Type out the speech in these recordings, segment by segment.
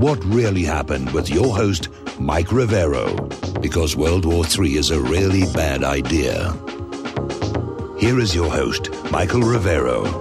what really happened with your host, Mike Rivero, because World War III is a really bad idea. Here is your host, Michael Rivero.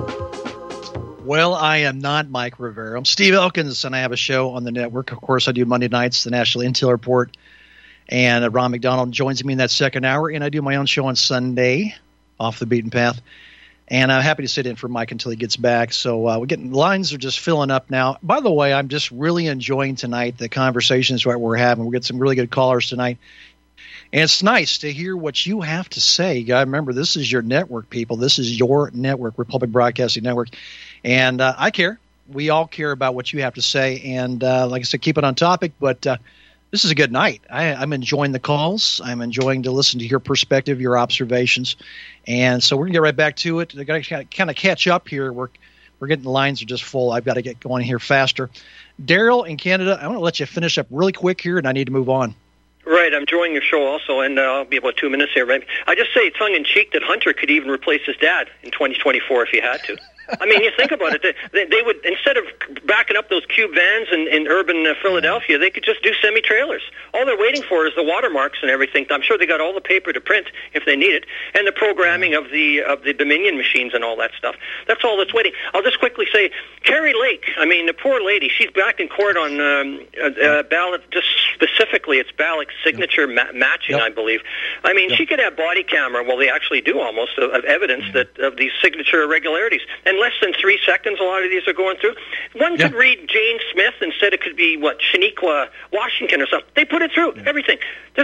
Well, I am not Mike Rivero. I'm Steve Elkins, and I have a show on the network. Of course, I do Monday nights, the National Intel Report, and Ron McDonald joins me in that second hour, and I do my own show on Sunday, Off the Beaten Path. And I'm happy to sit in for Mike until he gets back. So we're getting lines are just filling up now. By the way, I'm just really enjoying tonight the conversations that we're having. We get some really good callers tonight. And it's nice to hear what you have to say. You got to remember, this is your network, people. This is your network, Republic Broadcasting Network. And I care. We all care about what you have to say. And like I said, keep it on topic. But this is a good night. I'm enjoying the calls. I'm enjoying to listen to your perspective, your observations. And so we're going to get right back to it. I got to kind of catch up here. We're getting the lines are just full. I've got to get going here faster. Daryl in Canada, I want to let you finish up really quick here, and I need to move on. Right, I'm enjoying your show also, and I'll be about 2 minutes here. Maybe. I just say tongue-in-cheek that Hunter could even replace his dad in 2024 if he had to. I mean, you think about it. They would, instead of backing up those cube vans in urban Philadelphia, they could just do semi-trailers. All they're waiting for is the watermarks and everything. I'm sure they got all the paper to print if they need it, and the programming of the Dominion machines and all that stuff. That's all that's waiting. I'll just quickly say, Carrie Lake, I mean, the poor lady, she's back in court on ballot, just specifically it's ballot signature matching, I believe. I mean, she could have body camera, well, they actually do almost, of evidence that of these signature irregularities. And less than 3 seconds, a lot of these are going through. One could read Jane Smith and said it could be, Shaniqua Washington or something. They put it through, everything.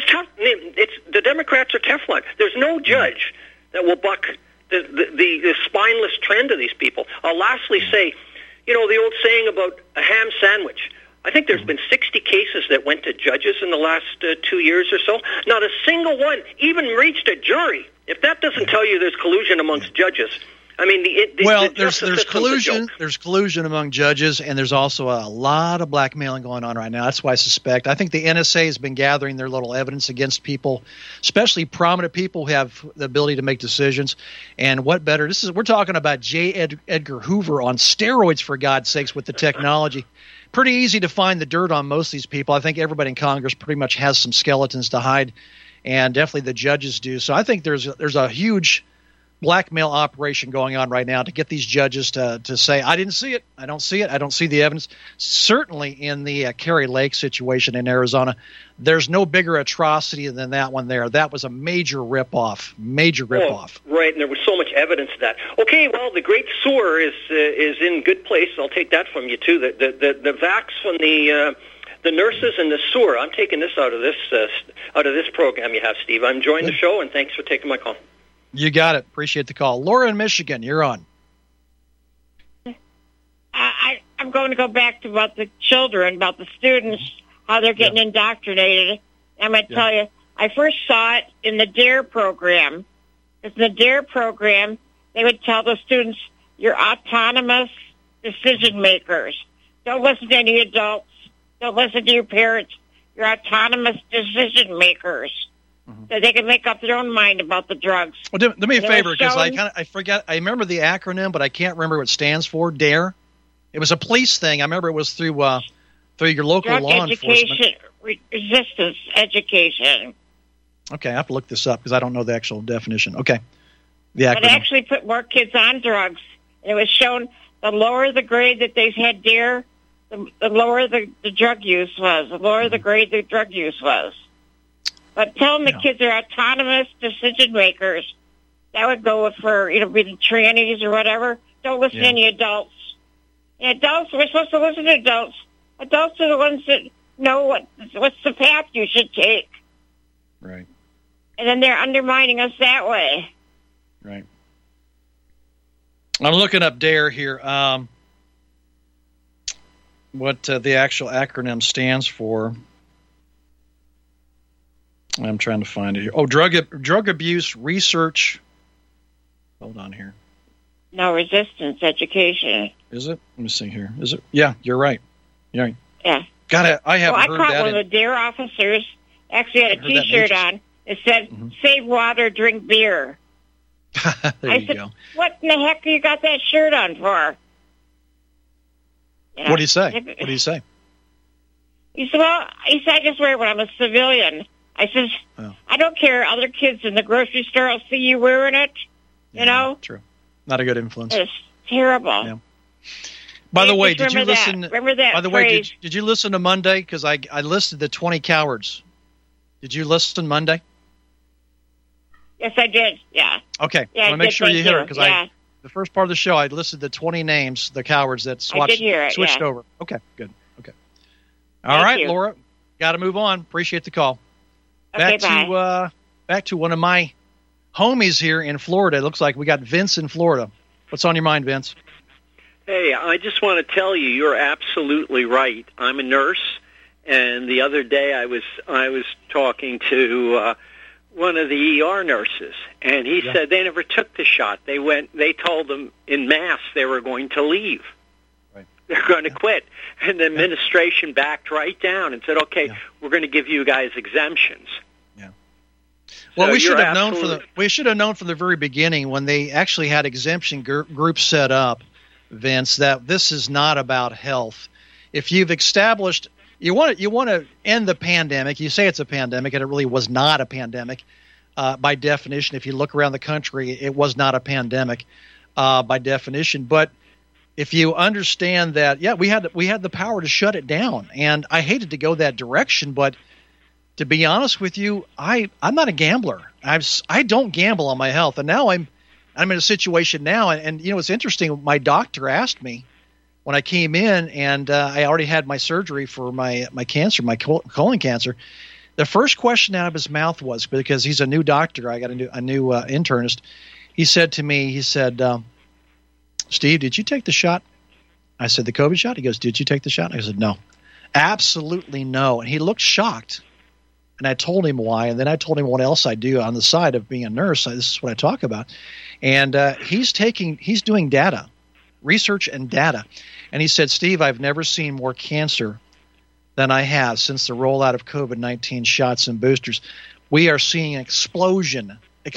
The Democrats are Teflon. There's no judge that will buck the spineless trend of these people. I'll lastly say, the old saying about a ham sandwich. I think there's been 60 cases that went to judges in the last 2 years or so. Not a single one even reached a jury. If that doesn't tell you there's collusion amongst judges, I mean, there's collusion. There's collusion among judges, and there's also a lot of blackmailing going on right now. That's why I think the NSA has been gathering their little evidence against people, especially prominent people who have the ability to make decisions. And what better? We're talking about J. Edgar Hoover on steroids, for God's sakes, with the technology. Pretty easy to find the dirt on most of these people. I think everybody in Congress pretty much has some skeletons to hide, and definitely the judges do. So I think there's a huge blackmail operation going on right now to get these judges to say, I didn't see it. I don't see it. I don't see the evidence. Certainly in the Carrie Lake situation in Arizona, there's no bigger atrocity than that one there. That was a major ripoff. Right, and there was so much evidence of that. Okay, well, the Great Sewer is in good place. I'll take that from you, too. The vax from the nurses and the sewer. I'm taking this out of this program you have, Steve. I'm enjoying the show, and thanks for taking my call. You got it. Appreciate the call. Laura in Michigan, you're on. I'm going to go back to about the children, about the students, how they're getting indoctrinated. I'm going to tell you, I first saw it in the DARE program. In the DARE program, they would tell the students, you're autonomous decision makers. Don't listen to any adults. Don't listen to your parents. You're autonomous decision makers. So they can make up their own mind about the drugs. Well, do me a favor, because I forget. I remember the acronym, but I can't remember what it stands for. DARE. It was a police thing. I remember it was through your local drug law education, enforcement. Resistance education. Okay, I have to look this up because I don't know the actual definition. Okay, the acronym. But it actually put more kids on drugs. It was shown the lower the grade that they had DARE, the lower the drug use was. The lower the grade the drug use was. But telling the kids are autonomous decision makers, that would go for, being trannies or whatever. Don't listen to any adults. And adults, we're supposed to listen to adults. Adults are the ones that know what's the path you should take. Right. And then they're undermining us that way. Right. I'm looking up DARE here. What the actual acronym stands for. I'm trying to find it here. Oh, drug abuse research. Hold on here. No, resistance education. Is it? Let me see here. Is it? Yeah, you're right. You're right. Yeah. Got it. I haven't heard that. I caught one of the DARE officers actually had a T-shirt on. It said, "Save water, drink beer." There you go. What in the heck you got that shirt on for? What do you say? What do you say? He said, well, I just wear it when I'm a civilian. I said, I don't care. Other kids in the grocery store will see you wearing it, you know? True. Not a good influence. It's terrible. Yeah. By the way, did you listen? Remember that By the way, did you listen to Monday? Because I listed the 20 cowards. Did you listen Monday? Yes, I did. Yeah. Okay. Yeah, I want to make sure you hear it because the first part of the show I listed the 20 names, the cowards that switched over. Okay. Good. Okay. All right, Laura. Got to move on. Appreciate the call. Okay, bye. Back to one of my homies here in Florida. It looks like we got Vince in Florida. What's on your mind, Vince? Hey, I just want to tell you, you're absolutely right. I'm a nurse, and the other day I was talking to one of the ER nurses, and he said they never took the shot. They told them in mass they were going to leave. Right. They're going to quit. And the administration backed right down and said, okay, we're going to give you guys exemptions. Yeah. Well, so we should have known from the very beginning when they actually had exemption groups set up, Vince, that this is not about health. If you've established you want to end the pandemic, you say it's a pandemic, and it really was not a pandemic by definition. If you look around the country, it was not a pandemic by definition. But if you understand that, we had the power to shut it down, and I hated to go that direction, but to be honest with you, I'm not a gambler. I don't gamble on my health, and now I'm in a situation now, and you know it's interesting. My doctor asked me when I came in, and I already had my surgery for my cancer, my colon cancer. The first question out of his mouth was, because he's a new doctor, I got a new internist. He said to me, Steve, did you take the shot? I said, the COVID shot? He goes, did you take the shot? I said, no, absolutely no. And he looked shocked. And I told him why, and then I told him what else I do on the side of being a nurse. This is what I talk about. And he's doing data, research and data. And he said, Steve, I've never seen more cancer than I have since the rollout of COVID-19 shots and boosters. We are seeing an explosion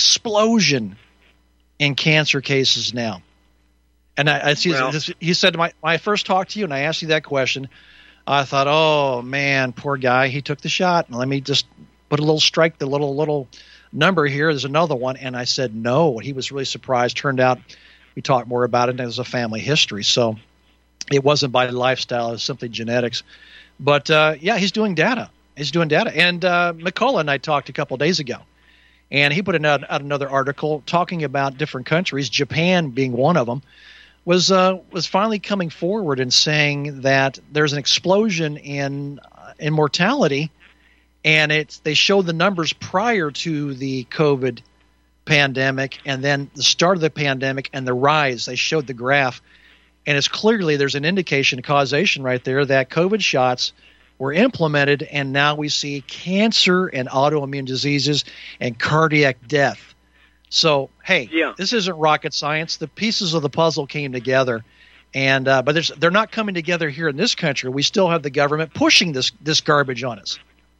in cancer cases now. And he said, when I first talked to you and I asked you that question, I thought, oh, man, poor guy. He took the shot. And let me just put a little number here. There's another one. And I said, no. He was really surprised. Turned out we talked more about it, and it was a family history. So it wasn't by lifestyle. It was simply genetics. But, he's doing data. And McCullough and I talked a couple of days ago. And he put out another article talking about different countries, Japan being one of them, was finally coming forward and saying that there's an explosion in mortality, and they showed the numbers prior to the COVID pandemic and then the start of the pandemic and the rise. They showed the graph, and it's clearly there's an indication, causation right there that COVID shots were implemented, and now we see cancer and autoimmune diseases and cardiac death. So, hey, This isn't rocket science. The pieces of the puzzle came together, and but they're not coming together here in this country. We still have the government pushing this garbage on us.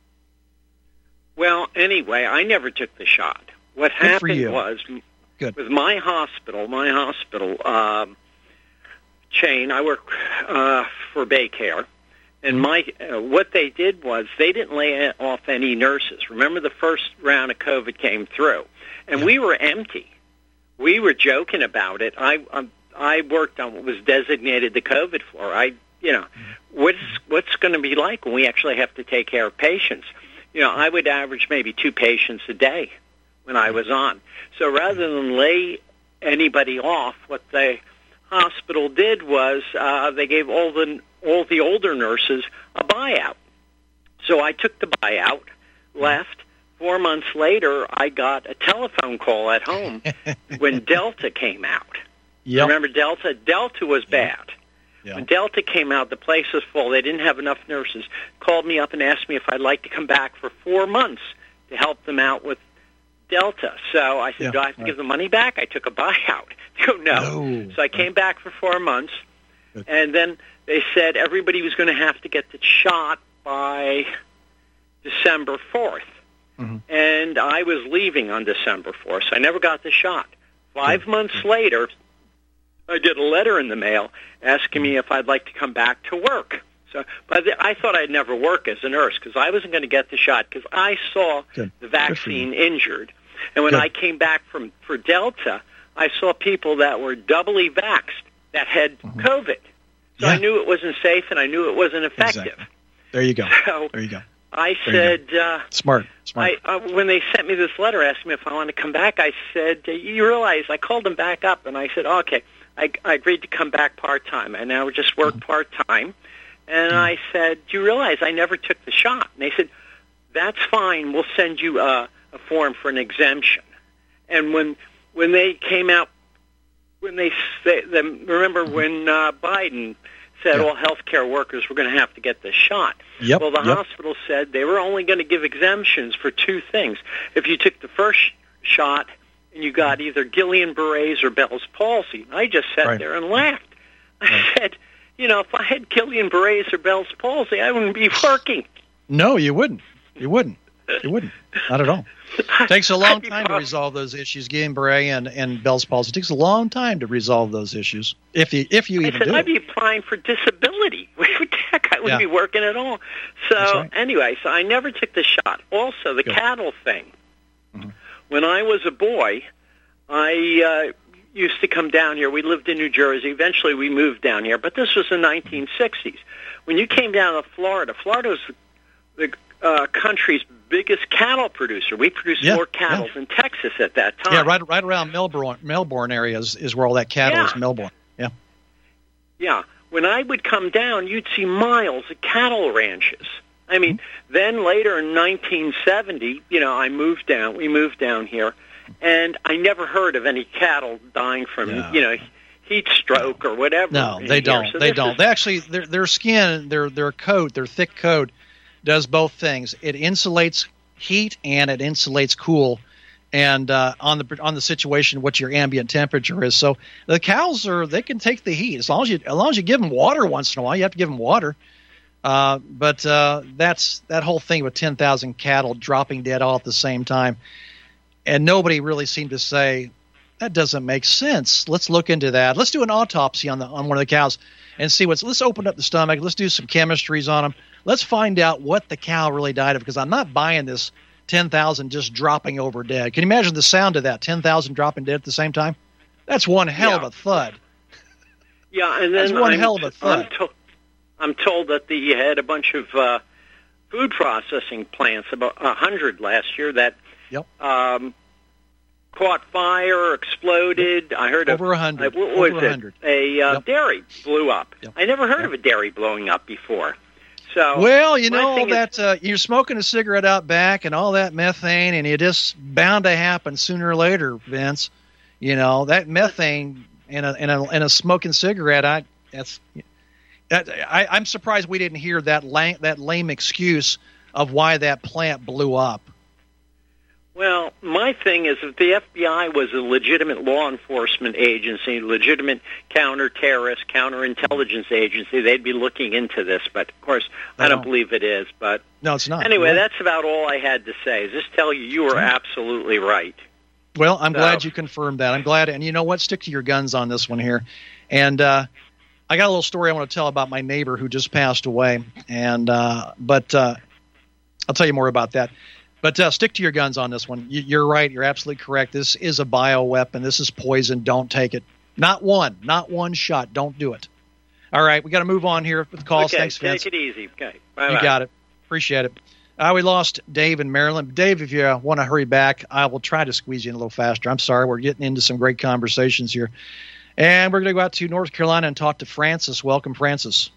Well, anyway, I never took the shot. What happened was with my hospital chain, I work for Baycare, and what they did was they didn't lay off any nurses. Remember, the first round of COVID came through. And we were empty. We were joking about it. I worked on what was designated the COVID floor. What's going to be like when we actually have to take care of patients? I would average maybe 2 patients a day when I was on. So rather than lay anybody off, what the hospital did was they gave all the older nurses a buyout. So I took the buyout, left. 4 months later, I got a telephone call at home when Delta came out. Yep. Remember Delta? Delta was bad. Yep. When Delta came out, the place was full. They didn't have enough nurses. Called me up and asked me if I'd like to come back for 4 months to help them out with Delta. So I said, do I have to give the money back? I took a buyout. They go, no. So I came back for 4 months, and then they said everybody was going to have to get the shot by December 4th. Mm-hmm. And I was leaving on December 4th, so I never got the shot. 5 months later, I get a letter in the mail asking me if I'd like to come back to work. So, but I thought I'd never work as a nurse because I wasn't going to get the shot because I saw the vaccine injured. And when I came back for Delta, I saw people that were doubly vaxxed that had COVID. So I knew it wasn't safe and I knew it wasn't effective. Exactly. There you go. So there you go. I said, smart. When they sent me this letter asking me if I wanted to come back, I said, you realize, I called them back up and I said, okay, I agreed to come back part-time and I would just work part-time. And I said, do you realize I never took the shot? And they said, that's fine. We'll send you a form for an exemption. And when they came out, remember when Biden said all healthcare workers were going to have to get the shot. Well, the hospital said they were only going to give exemptions for two things. If you took the first shot and you got either Guillain-Barré's or Bell's palsy. I just sat there and laughed. I said, if I had Guillain-Barré's or Bell's palsy, I wouldn't be working. No, you wouldn't. You wouldn't. Not at all. It takes a long time to resolve those issues, Guillain-Barré and Bell's palsy. It takes a long time to resolve those issues, if you even do. I'd be applying for disability. Heck, I wouldn't be working at all. So anyway, I never took the shot. Also, the cattle thing. When I was a boy, I used to come down here. We lived in New Jersey. Eventually, we moved down here, but this was the 1960s. When you came down to Florida, Florida was the country's biggest cattle producer. We produced more cattle than Texas at that time. Yeah, right around Melbourne area is where all that cattle is. Melbourne. Yeah. Yeah. When I would come down, you'd see miles of cattle ranches. I mean, then later in 1970, we moved down here, and I never heard of any cattle dying from, heat stroke or whatever. No, they don't. So they don't. They actually, their skin, their coat, their thick coat, does both things. It insulates heat and it insulates cool, and on the situation what your ambient temperature is. So the cows they can take the heat as long as you give them water once in a while. You have to give them water, but that's that whole thing with 10,000 cattle dropping dead all at the same time, and nobody really seemed to say that doesn't make sense. Let's look into that. Let's do an autopsy on one of the cows and see let's open up the stomach. Let's do some chemistries on them. Let's find out what the cow really died of, because I'm not buying this 10,000 just dropping over dead. Can you imagine the sound of that, 10,000 dropping dead at the same time? That's one hell of a thud. Yeah, and then that's one hell of a thud. I'm told that you had a bunch of food processing plants, about 100 last year, that caught fire, exploded. I heard over 100. What was it? A dairy blew up. I never heard of a dairy blowing up before. So, well, all that you're smoking a cigarette out back and all that methane, and it just bound to happen sooner or later, Vince. That methane in a smoking cigarette. I'm surprised we didn't hear that lame excuse of why that plant blew up. Well, my thing is, if the FBI was a legitimate law enforcement agency, legitimate counter-terrorist, counterintelligence agency, they'd be looking into this. But, of course, I don't believe it is. But no, it's not. Anyway, that's about all I had to say. Just tell you were absolutely right. Well, I'm glad you confirmed that. I'm glad. And you know what? Stick to your guns on this one here. And I got a little story I want to tell about my neighbor who just passed away. And but I'll tell you more about that. But stick to your guns on this one. You're right. You're absolutely correct. This is a bioweapon. This is poison. Don't take it. Not one shot. Don't do it. All right. We got to move on here with the calls. Okay, thanks, Vince. Take it easy. Okay. Bye-bye. You got it. Appreciate it. We lost Dave in Maryland. Dave, if you want to hurry back, I will try to squeeze you in a little faster. I'm sorry. We're getting into some great conversations here. And we're going to go out to North Carolina and talk to Francis. Welcome, Francis.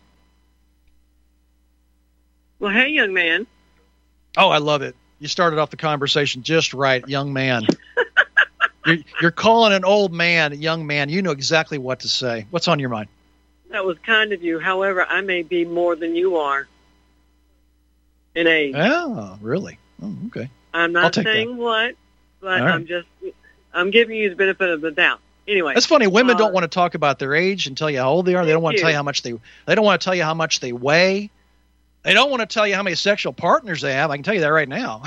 Well, hey, young man. Oh, I love it. You started off the conversation just right, young man. You're calling an old man a young man. You know exactly what to say. What's on your mind? That was kind of you. However, I may be more than you are in age. Oh, really? Oh, okay. I'm not saying what, but right. I'm giving you the benefit of the doubt. Anyway, that's funny. Women don't want to talk about their age and tell you how old they are. They don't want to tell you how much they don't want to tell you how much they weigh. They don't want to tell you how many sexual partners they have. I can tell you that right now.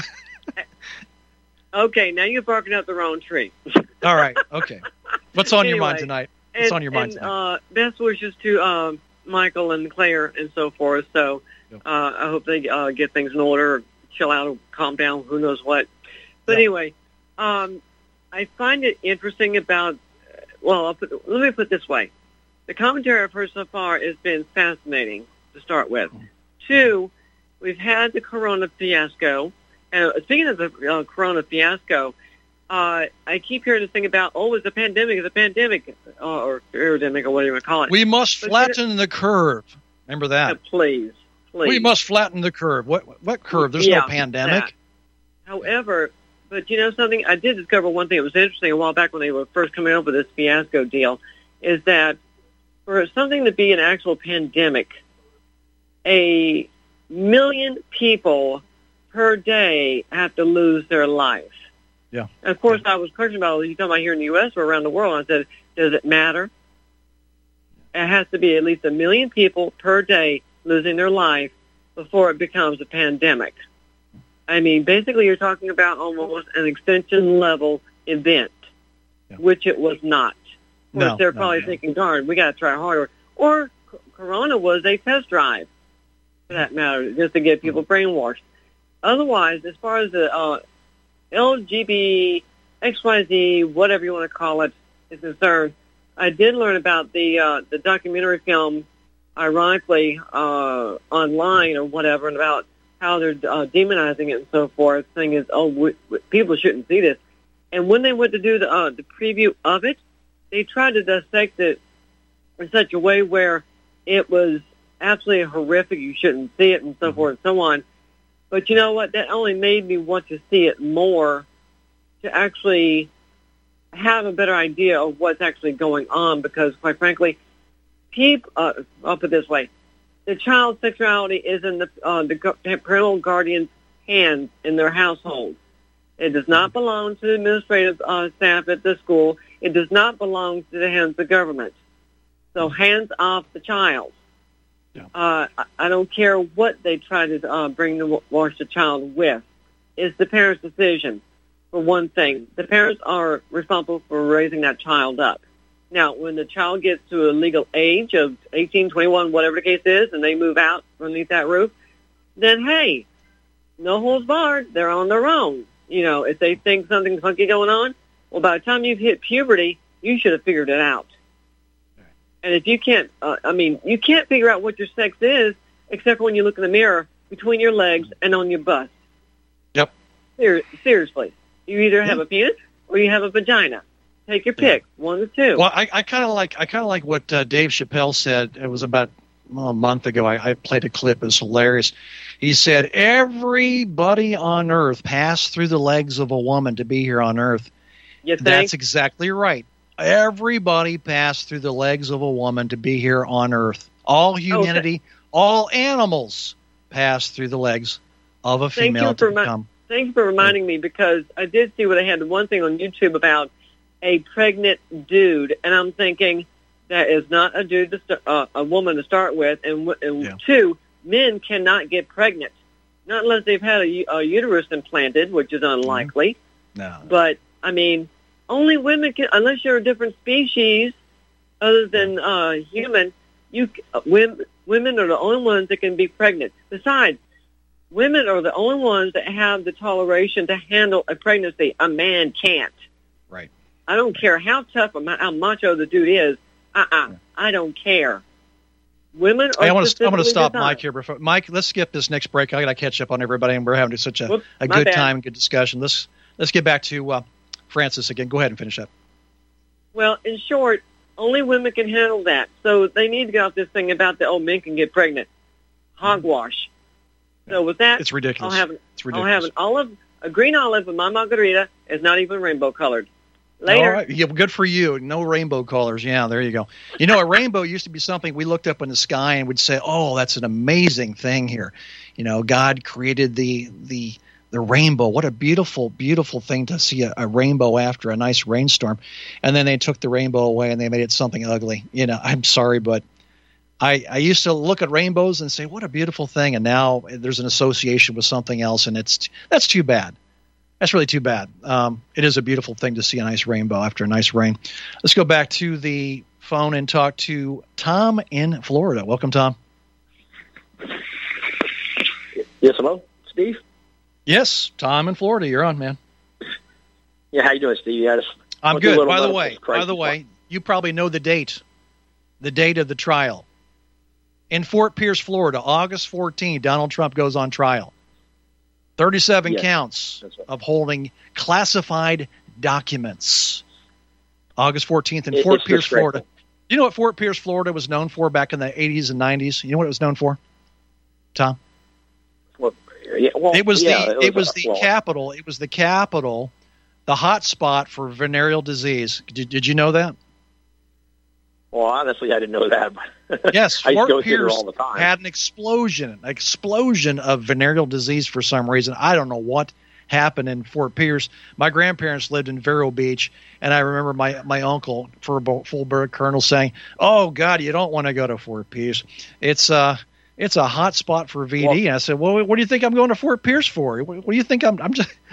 Okay, now you're barking up the wrong tree. All right. Okay. What's on your mind tonight? What's on your mind tonight? Best wishes to Michael and Claire and so forth. So I hope they get things in order, or chill out, or calm down, who knows what. But anyway, I find it interesting about, let me put it this way. The commentary I've heard so far has been fascinating to start with. 2, we've had the Corona fiasco. And speaking of the Corona fiasco, I keep hearing this thing about, it's a pandemic, or epidemic, or whatever you want to call it. We must flatten the curve. Remember that? Please. We must flatten the curve. What curve? There's no pandemic. That. However, but you know something? I did discover one thing that was interesting a while back when they were first coming up with this fiasco deal, is that for something to be an actual pandemic, 1 million people per day have to lose their life. Yeah. And of course, I was questioning about, you talking about here in the U.S. or around the world? I said, does it matter? It has to be at least 1 million people per day losing their life before it becomes a pandemic. I mean, basically, you're talking about almost an extension-level event, which it was not. Of course, they're probably thinking, darn, we got to try harder. Or Corona was a test drive, for that matter, just to get people brainwashed. Otherwise, as far as the LGBT, XYZ, whatever you want to call it, is concerned, I did learn about the documentary film, ironically, online or whatever, and about how they're demonizing it and so forth, saying is, people shouldn't see this. And when they went to do the preview of it, they tried to dissect it in such a way where it was absolutely horrific. You shouldn't see it and so forth and so on. But you know what? That only made me want to see it more, to actually have a better idea of what's actually going on. Because, quite frankly, I'll put it this way: the child's sexuality is in the parental guardian's hands in their household. It does not belong to the administrative staff at the school. It does not belong to the hands of the government. So hands off the child. Yeah. I don't care what they try to wash the child with. It's the parent's decision, for one thing. The parents are responsible for raising that child up. Now, when the child gets to a legal age of 18, 21, whatever the case is, and they move out underneath that roof, then, hey, no holds barred. They're on their own. You know, if they think something's funky going on, well, by the time you've hit puberty, you should have figured it out. And if you can't, you can't figure out what your sex is except for when you look in the mirror between your legs and on your bust. Yep. Seriously. You either have a penis or you have a vagina. Take your pick, one or two. Well, I kind of like what Dave Chappelle said. It was about a month ago. I played a clip. It was hilarious. He said, everybody on Earth passed through the legs of a woman to be here on Earth. You think? That's exactly right. Everybody passed through the legs of a woman to be here on Earth. All humanity, all animals passed through the legs of a female to become. Thank you for reminding me, because I did see what I had one thing on YouTube about a pregnant dude, and I'm thinking that is not a dude, a woman to start with, and two, men cannot get pregnant, not unless they've had a uterus implanted, which is unlikely. No. But I mean, only women can, unless you're a different species other than human. Women are the only ones that can be pregnant. Besides, women are the only ones that have the toleration to handle a pregnancy. A man can't. Right. I don't care how tough or how macho the dude is. I don't care. Women are. I want to stop Mike here. Mike, let's skip this next break. I got to catch up on everybody, and we're having such a good time, good discussion. Let's get back to Francis again. Go ahead and finish up. Well, in short, only women can handle that. So they need to get off this thing about men can get pregnant. Hogwash. So with that, it's ridiculous. I'll have a green olive with my margarita. It's not even rainbow colored. Later. All right. Yeah, good for you. No rainbow colors. Yeah, there you go. You know, a rainbow used to be something we looked up in the sky and would say, "Oh, that's an amazing thing here." You know, God created the rainbow. What a beautiful, beautiful thing to see a rainbow after a nice rainstorm. And then they took the rainbow away and they made it something ugly. You know, I'm sorry, but I used to look at rainbows and say, "What a beautiful thing," and now there's an association with something else, and that's too bad. That's really too bad. It is a beautiful thing to see a nice rainbow after a nice rain. Let's go back to the phone and talk to Tom in Florida. Welcome, Tom. Yes, hello, Steve? Yes, Tom in Florida. You're on, man. Yeah, how you doing, Steve? Yeah, I'm good. By the way, you probably know the date of the trial. In Fort Pierce, Florida, August 14, Donald Trump goes on trial. 37 counts of holding classified documents. August 14th in Fort Pierce, Florida. Do you know what Fort Pierce, Florida was known for back in the 80s and 90s? You know what it was known for, Tom? It was the capital. It was the capital, the hot spot for venereal disease. Did you know that? Well, honestly, I didn't know that. Yes, Fort Pierce all the time. Had an explosion of venereal disease for some reason. I don't know what happened in Fort Pierce. My grandparents lived in Vero Beach, and I remember my uncle, full-bird colonel, saying, "Oh God, you don't want to go to Fort Pierce. It's a hot spot for VD." Well, and I said, "Well, what do you think I'm going to Fort Pierce for? What do you think I'm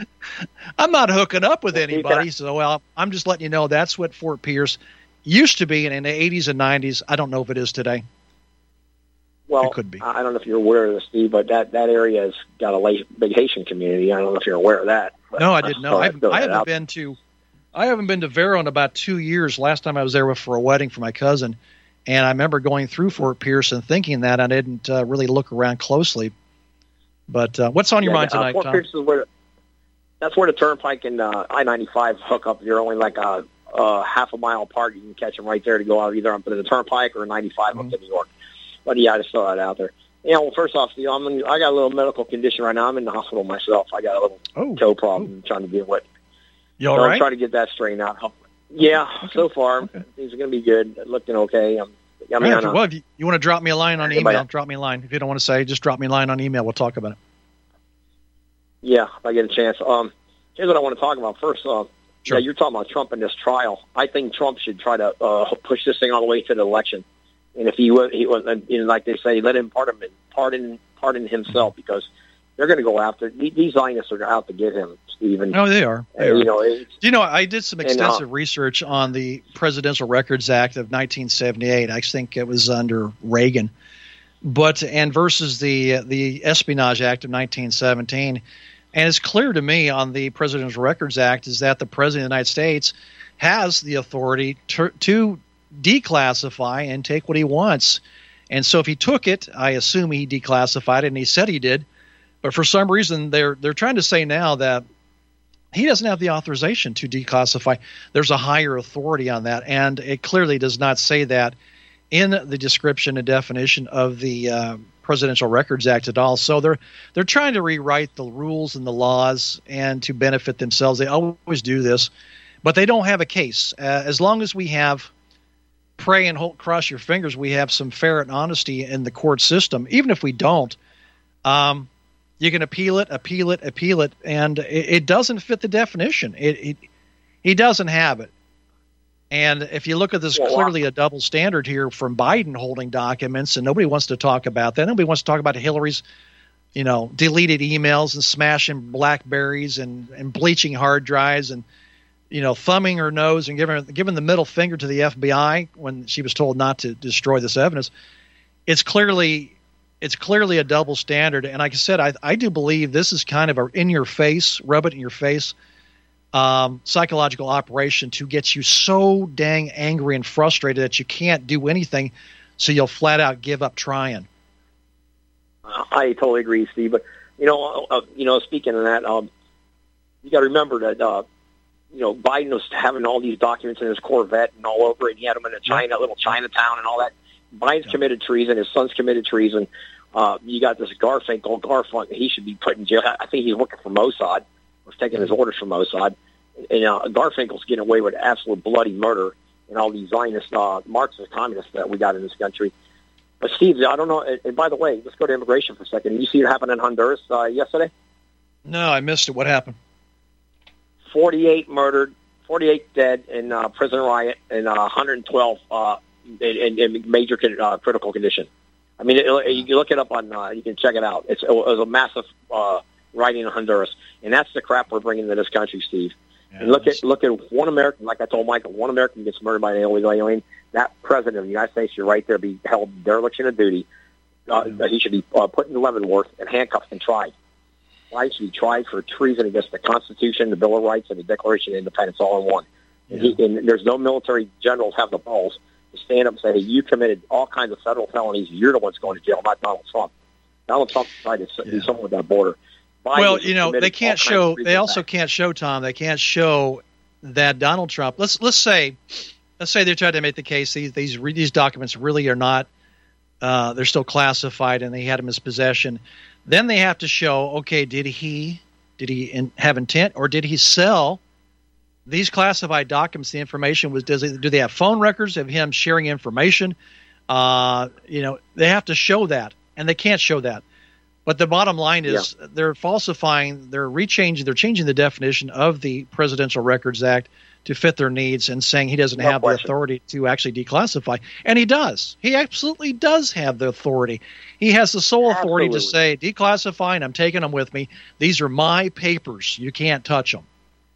not hooking up with anybody." So, I'm just letting you know that's what Fort Pierce used to be in the 80s and 90s. I don't know if it is today. Well, it could be. I don't know if you're aware of this, Steve, but that area has got a big Haitian community. I don't know if you're aware of that. No, I didn't know. I haven't been to Vero in about 2 years. Last time I was there was for a wedding for my cousin, and I remember going through Fort Pierce and thinking that. I didn't really look around closely. But what's on your mind tonight, Fort Tom? Pierce is that's where the Turnpike and I-95 hook up. You're only like half a mile apart. You can catch them right there to go out either onto the Turnpike or 95 up to New York. But yeah, I just throw that out there. Well, first off, Steve, I got a little medical condition right now. I'm in the hospital myself. I got a little toe problem I'm trying to deal with. You all right? I'm trying to get that straightened out. Yeah, okay. So far, things are going to be good. Looking okay. If you want to drop me a line on email, drop me a line. If you don't want to say, just drop me a line on email. We'll talk about it. Yeah, if I get a chance. Here's what I want to talk about. First, sure. Yeah, you're talking about Trump in this trial. I think Trump should try to push this thing all the way to the election. And if he was, like they say, let him pardon himself, because they're going to go after these Zionists are out to get him, Stephen. No, they are. I did some extensive research on the Presidential Records Act of 1978. I think it was under Reagan, and versus the Espionage Act of 1917. And it's clear to me on the Presidential Records Act is that the President of the United States has the authority to declassify and take what he wants. And so if he took it, I assume he declassified it, and he said he did. But for some reason, they're trying to say now that he doesn't have the authorization to declassify. There's a higher authority on that, and it clearly does not say that in the description and definition of the Presidential Records Act at all. So they're trying to rewrite the rules and the laws and to benefit themselves. They always do this, but they don't have a case. As long as we have pray and cross your fingers, we have some fair and honesty in the court system. Even if we don't, you can appeal it, and it doesn't fit the definition. He doesn't have it. And if you look at this, clearly a double standard here from Biden holding documents, and nobody wants to talk about that. Nobody wants to talk about Hillary's, deleted emails and smashing BlackBerries and bleaching hard drives and, thumbing her nose and giving the middle finger to the FBI when she was told not to destroy this evidence. It's clearly a double standard. And like I said, I do believe this is kind of a in-your-face, rub-it-in-your-face psychological operation to get you so dang angry and frustrated that you can't do anything, so you'll flat out give up trying. I totally agree, Steve. But, speaking of that, you got to remember that, Biden was having all these documents in his Corvette and all over it, and he had them in a little Chinatown and all that. Biden's committed treason. His son's committed treason. You got this Garfunkel. He should be put in jail. I think he's working for Mossad, was taking his orders from Mossad. And Garfinkel's getting away with absolute bloody murder and all these Zionist, Marxist communists that we got in this country. But, Steve, I don't know. And by the way, let's go to immigration for a second. Did you see what happened in Honduras yesterday? No, I missed it. What happened? 48 murdered, 48 dead in prison riot, and 112 in major critical condition. I mean, you look it up on, you can check it out. It was a massive rioting in Honduras, and that's the crap we're bringing to this country, Steve. Yeah, and look at one American, like I told Michael, one American gets murdered by an illegal alien. that president of the United States should right there be held dereliction of duty. He should be put in Leavenworth and handcuffed and tried. Why? He should be tried for treason against the Constitution, the Bill of Rights, and the Declaration of Independence all in one. Yeah. And there's no military generals have the balls to stand up and say, hey, you committed all kinds of federal felonies. You're the one's going to jail, not Donald Trump. Donald Trump tried to do something with that border. Biden they can't show. They also can't show, Tom. They can't show that Donald Trump. Let's say they're trying to make the case these documents really are not. They're still classified, and they had them in his possession. Then they have to show, okay, did he have intent, or did he sell these classified documents? The information do they have phone records of him sharing information? They have to show that, and they can't show that. But the bottom line is they're falsifying, they're changing the definition of the Presidential Records Act to fit their needs, and saying he doesn't have the authority to actually declassify. And he does. He absolutely does have the authority. He has the sole authority to say, declassify, and I'm taking them with me. These are my papers. You can't touch them.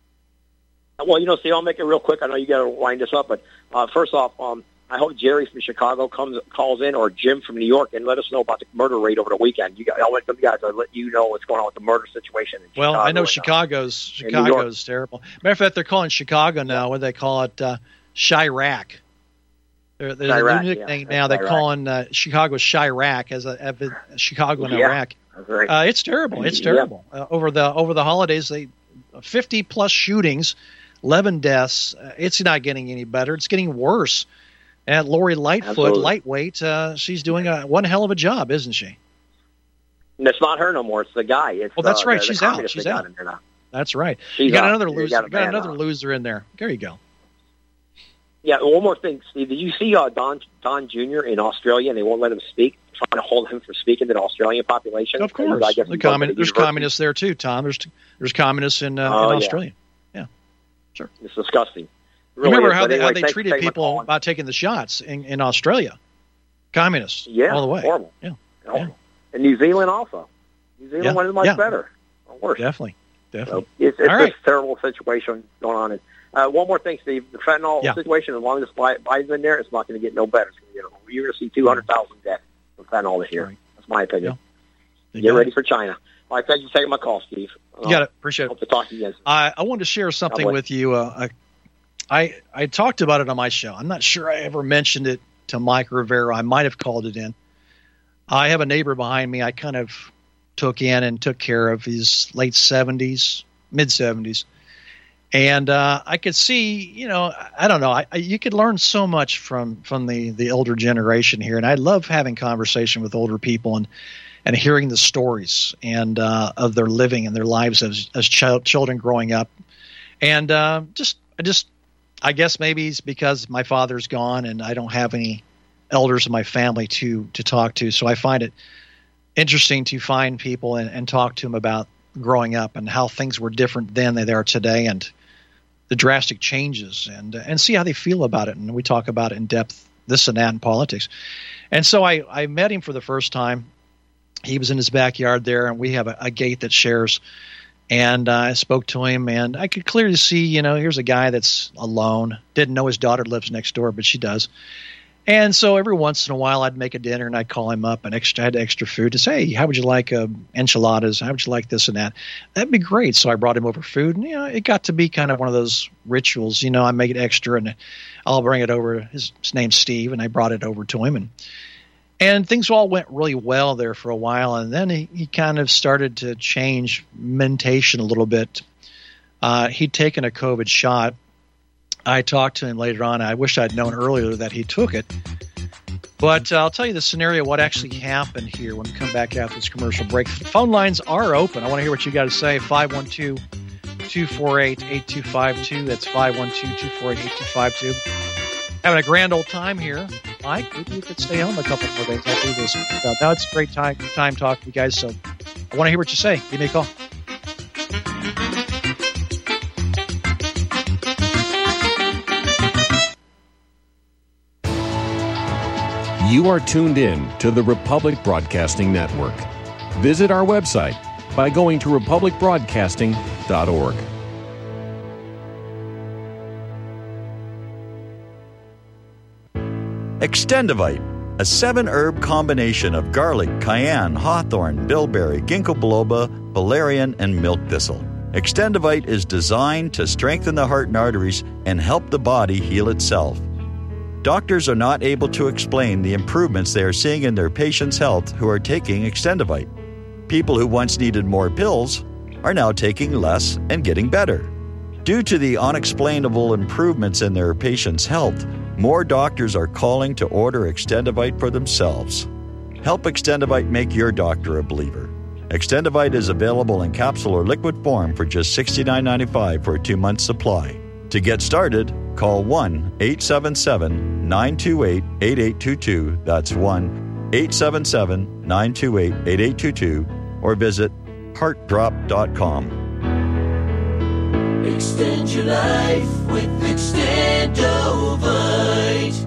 Well, Steve, I'll make it real quick. I know you got to wind this up, but first off, I hope Jerry from Chicago calls in, or Jim from New York, and let us know about the murder rate over the weekend. I want them guys to let you know what's going on with the murder situation in Chicago. Well, I know Chicago's terrible. Matter of fact, they're calling Chicago now. What do they call it? Chirac. There's a new nickname now. They're calling Chicago Chirac as Chicago in Iraq. Right. It's terrible. It's terrible. Over the holidays, 50 plus shootings, 11 deaths. It's not getting any better. It's getting worse. And Lori Lightfoot, lightweight, she's doing one hell of a job, isn't she? And it's not her no more. It's the guy. That's right. She's out. She's out. That's right. You got another loser. You got another loser in there. There you go. Yeah. One more thing, Steve. Did you see Don Jr. in Australia, and they won't let him speak, trying to hold him from speaking to the Australian population? Of course. There's communists there too, Tom. There's communists in Australia. Yeah. Sure. It's disgusting. Really remember how they treated people about taking the shots in Australia? Communists, all the way. Horrible. Yeah. And New Zealand also. New Zealand was much better, or worse. Definitely. So it's a terrible situation going on. And one more thing, Steve. The fentanyl situation, as long as Biden's in there, it's not going to get no better. You're going to see 200,000 deaths from fentanyl this year. Right. That's my opinion. Yeah. Get ready for China. All right, thank you for taking my call, Steve. You got it. Appreciate it. Hope to talk to you guys. I wanted to share something with you. I talked about it on my show. I'm not sure I ever mentioned it to Mike Rivera. I might have called it in. I have a neighbor behind me I kind of took in and took care of. He's late 70s, mid 70s. And I could see, I don't know, you could learn so much from the older generation here. And I love having conversation with older people and hearing the stories and of their living and their lives as children growing up. And I guess maybe it's because my father's gone and I don't have any elders in my family to talk to. So I find it interesting to find people and talk to them about growing up and how things were different then than they are today, and the drastic changes, and see how they feel about it. And we talk about it in depth, this and that in politics. And so I met him for the first time. He was in his backyard there, and we have a gate that shares. And I spoke to him, and I could clearly see, here's a guy that's alone. Didn't know his daughter lives next door, but she does. And so every once in a while, I'd make a dinner, and I'd call him up and had extra food to say, hey, how would you like enchiladas? How would you like this and that? That'd be great. So I brought him over food, and it got to be kind of one of those rituals. I make it extra, and I'll bring it over. His name's Steve, and I brought it over to him, and things all went really well there for a while, and then he kind of started to change mentation a little bit. He'd taken a COVID shot. I talked to him later on. I wish I'd known earlier that he took it. But I'll tell you the scenario, what actually happened here when we come back after this commercial break. The phone lines are open. I want to hear what you got to say. 512-248-8252. That's 512-248-8252. Having a grand old time here. Mike, maybe you could stay home a couple more days after this. Now it's a great time talking to you guys, so I want to hear what you say. Give me a call. You are tuned in to the Republic Broadcasting Network. Visit our website by going to republicbroadcasting.org. Extendivite, a 7-herb combination of garlic, cayenne, hawthorn, bilberry, ginkgo biloba, valerian, and milk thistle. Extendivite is designed to strengthen the heart and arteries and help the body heal itself. Doctors are not able to explain the improvements they are seeing in their patients' health who are taking Extendivite. People who once needed more pills are now taking less and getting better. Due to the unexplainable improvements in their patients' health, more doctors are calling to order Extendivite for themselves. Help Extendivite make your doctor a believer. Extendivite is available in capsule or liquid form for just $69.95 for a 2-month supply. To get started, call 1-877-928-8822. That's 1-877-928-8822. Or visit heartdrop.com. Extend your life with Extendovite.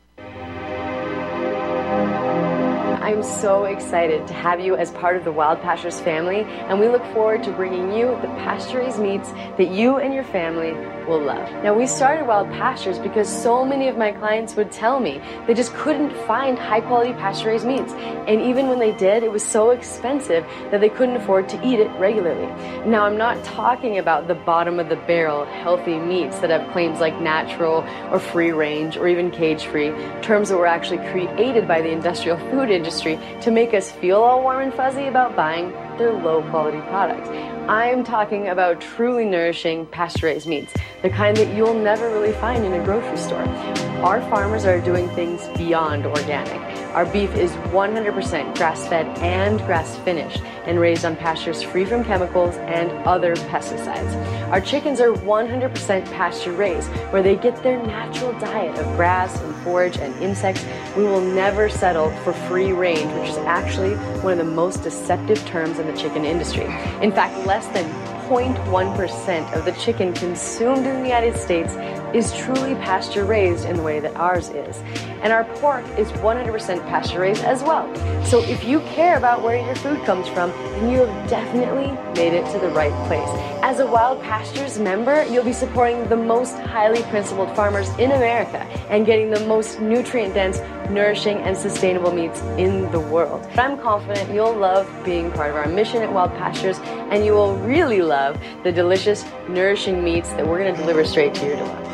I'm so excited to have you as part of the Wild Pastures family, and we look forward to bringing you the pasture-raised meats that you and your family will love. Now, we started Wild Pastures because so many of my clients would tell me they just couldn't find high-quality pasture-raised meats, and even when they did, it was so expensive that they couldn't afford to eat it regularly. Now, I'm not talking about the bottom-of-the-barrel healthy meats that have claims like natural or free-range or even cage-free, terms that were actually created by the industrial food industry to make us feel all warm and fuzzy about buying their low-quality products. I'm talking about truly nourishing pasture-raised meats, the kind that you'll never really find in a grocery store. Our farmers are doing things beyond organic. Our beef is 100% grass-fed and grass-finished and raised on pastures free from chemicals and other pesticides. Our chickens are 100% pasture-raised, where they get their natural diet of grass and forage and insects. We will never settle for free range, which is actually one of the most deceptive terms in the chicken industry. In fact, less than 0.1% of the chicken consumed in the United States is truly pasture-raised in the way that ours is. And our pork is 100% pasture-raised as well. So if you care about where your food comes from, then you have definitely made it to the right place. As a Wild Pastures member, you'll be supporting the most highly principled farmers in America and getting the most nutrient-dense, nourishing, and sustainable meats in the world. But I'm confident you'll love being part of our mission at Wild Pastures, and you will really love the delicious, nourishing meats that we're going to deliver straight to your door.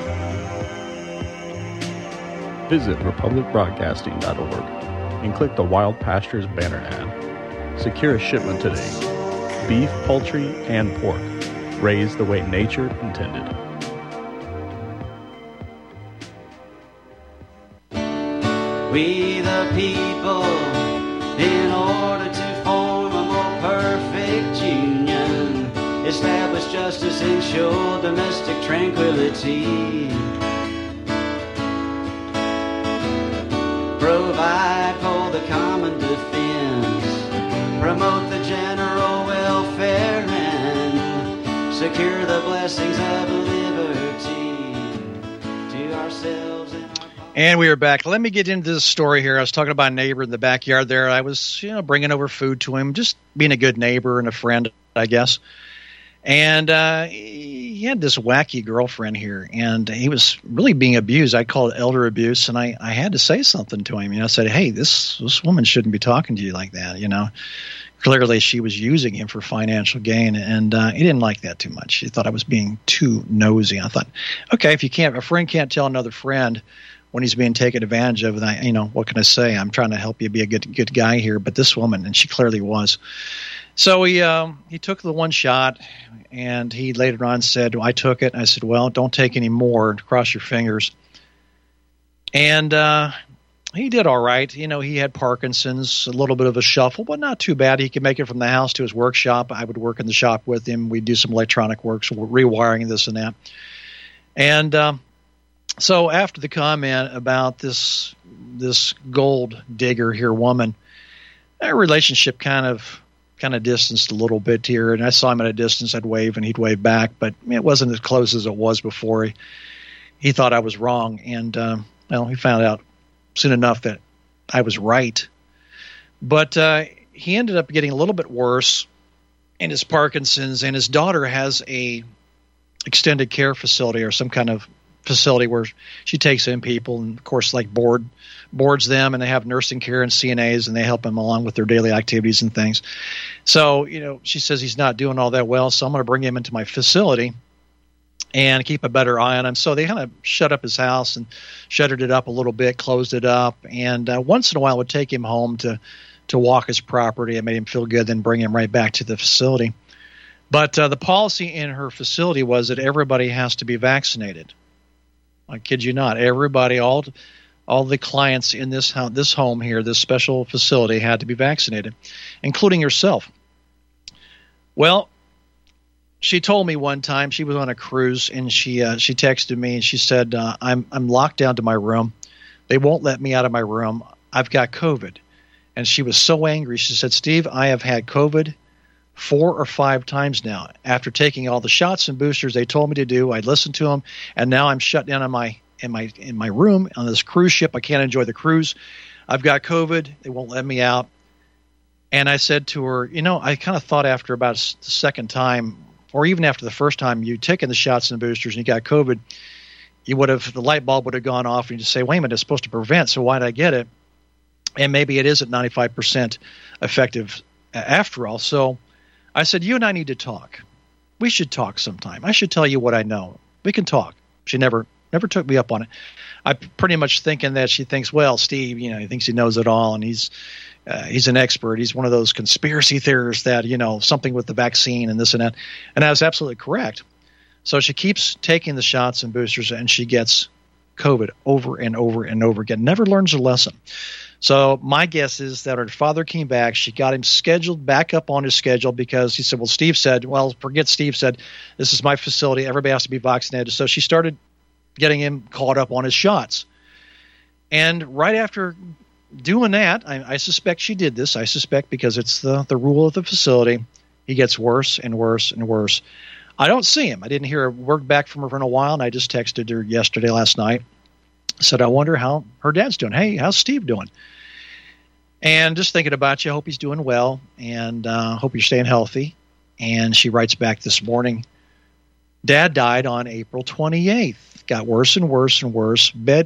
Visit republicbroadcasting.org and click the Wild Pastures banner ad. Secure a shipment today. Beef, poultry, and pork, raised the way nature intended. We the people, in order to form a more perfect union, establish justice, ensure domestic tranquility, provide for the common defense, promote the general welfare, and secure the blessings of liberty to ourselves and our... And we are back. Let me get into this story here. I was talking about a neighbor in the backyard there. I was, bringing over food to him, just being a good neighbor and a friend, I guess. And he had this wacky girlfriend here, and he was really being abused. I call it elder abuse, and I had to say something to him. I said, hey, this woman shouldn't be talking to you like that, Clearly she was using him for financial gain, and he didn't like that too much. He thought I was being too nosy. I thought, okay, if a friend can't tell another friend when he's being taken advantage of, what can I say? I'm trying to help you be a good guy here, but this woman, and she clearly was. So he took the one shot, and he later on said, well, I took it. And I said, well, don't take any more. Cross your fingers. And he did all right. He had Parkinson's, a little bit of a shuffle, but not too bad. He could make it from the house to his workshop. I would work in the shop with him. We'd do some electronic work, so rewiring this and that. And so after the comment about this gold digger here woman, our relationship kind of distanced a little bit here, and I saw him at a distance. I'd wave and he'd wave back, but it wasn't as close as it was before. He thought I was wrong, and he found out soon enough that I was right. But he ended up getting a little bit worse in his Parkinson's, and his daughter has a extended care facility or some kind of facility where she takes in people and, of course, like boards them, and they have nursing care and CNAs, and they help them along with their daily activities and things. So, she says he's not doing all that well, so I'm going to bring him into my facility and keep a better eye on him. So they kind of shut up his house and shuttered it up a little bit, closed it up, and once in a while would take him home to walk his property. It made him feel good, then bring him right back to the facility. But the policy in her facility was that everybody has to be vaccinated. I kid you not. Everybody, all the clients in this home here, this special facility, had to be vaccinated, including herself. Well, she told me one time she was on a cruise, and she texted me and she said, I'm locked down to my room. They won't let me out of my room. I've got COVID. And she was so angry. She said, Steve, I have had COVID 4 or 5 times now. After taking all the shots and boosters they told me to do, I listened to them, and now I'm shut down in my room on this cruise ship. I can't enjoy the cruise. I've got COVID. They won't let me out. And I said to her, I kind of thought after about the second time, or even after the first time you taken the shots and boosters and you got COVID, the light bulb would have gone off, and you just say, wait a minute, it's supposed to prevent, so why did I get it? And maybe it is at 95% effective after all. So I said, you and I need to talk. We should talk sometime. I should tell you what I know. We can talk. She never took me up on it. I'm pretty much thinking that she thinks, well, Steve, he thinks he knows it all, and he's an expert. He's one of those conspiracy theorists that, something with the vaccine and this and that. And that was absolutely correct. So she keeps taking the shots and boosters, and she gets COVID over and over and over again. Never learns a lesson. So my guess is that her father came back. She got him scheduled back up on his schedule because he said, forget Steve said, this is my facility. Everybody has to be vaccinated. So she started getting him caught up on his shots. And right after doing that, I suspect she did this. I suspect because it's the rule of the facility, he gets worse and worse and worse. I don't see him. I didn't hear a word back from her in a while, and I just texted her last night. Said, I wonder how her dad's doing. Hey, how's Steve doing? And just thinking about you. I hope he's doing well, and hope you're staying healthy. And she writes back this morning, Dad died on April 28th. Got worse and worse and worse. Bed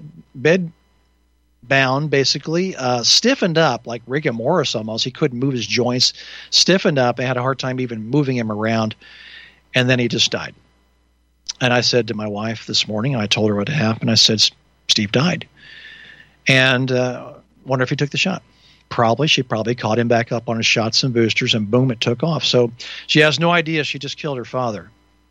bound, basically. Stiffened up like rigor mortis almost. He couldn't move his joints. Stiffened up. I had a hard time even moving him around. And then he just died. And I said to my wife this morning, I told her what had happened. I said, Steve died. And wonder if he took the shot. She probably caught him back up on his shots and boosters, and boom, it took off. So she has no idea she just killed her father.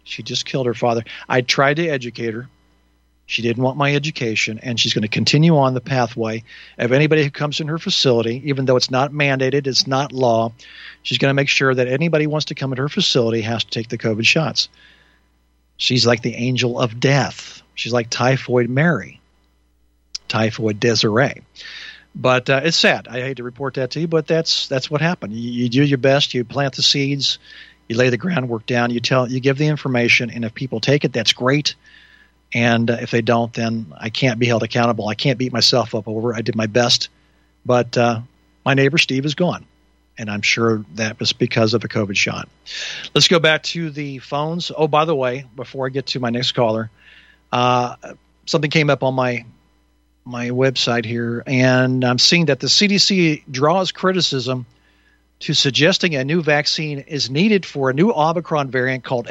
I tried to educate her. She didn't want my education, and she's going to continue on the pathway of anybody who comes in her facility, even though it's not mandated, it's not law. She's going to make sure that anybody who wants to come into her facility has to take the COVID shots. She's like the angel of death. She's like Typhoid Mary. Typhoid Desiree. But it's sad. I hate to report that to you, but that's what happened. You do your best. You plant the seeds. You lay the groundwork down. You give the information, and if people take it, that's great. And if they don't, then I can't be held accountable. I can't beat myself up over it. I did my best. But my neighbor Steve is gone, and I'm sure that was because of a COVID shot. Let's go back to the phones. Oh, by the way, before I get to my next caller, something came up on my website here, and I'm seeing that the CDC draws criticism to suggesting a new vaccine is needed for a new Omicron variant called